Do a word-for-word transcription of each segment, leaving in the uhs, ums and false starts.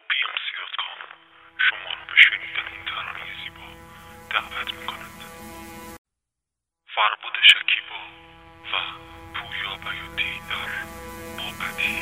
بیامسی دات کام شما رو به شنیدن این ترانه زیبا دعوت میکند. فربود شکیبا و پویا بیاتی در بابتی.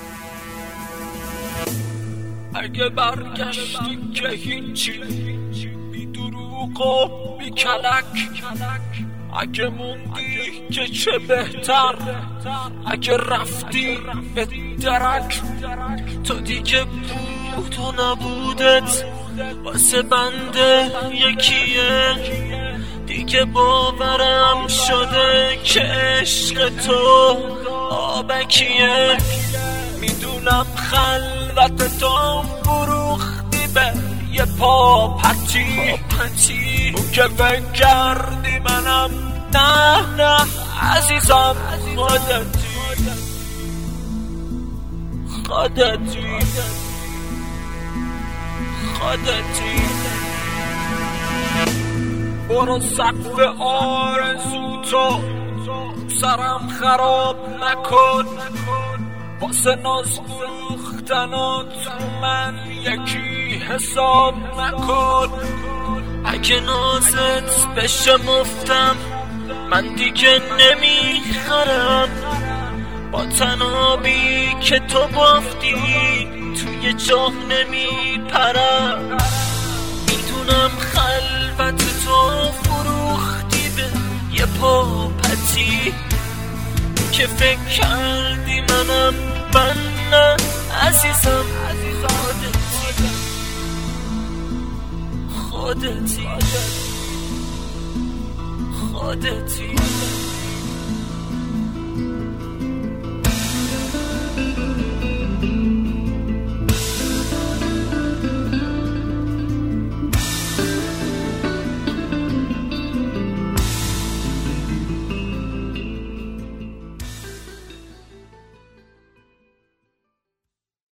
اگه برگشتی که هیچی، بی دروغ و بی کلک، اگه موندی که چه بهتر، اگه رفتی به درک، تو دیگه بود و نبودت واسه بنده یکیه، دیگه باورم شده که عشق تو آبکیه. میدونم خلوت تو فروختی به یه پا پتی، اون که فکر کردی منم، نه نه عزیزم، خودتی خودتی خودتی. برو سقف آرزو تو سرم خراب نکن، واسه ناز فروختنات من یکی حساب نکن. اگه نازت بشه مفتم من دیگه نمیخرم، با تنابی که تو بافتی توی جاه نمیپرم. میدونم خلوت تو فروختی به یه پاپتی، که فکر کردی منم، من نه عزیزم، خودتی خودتی خودتی.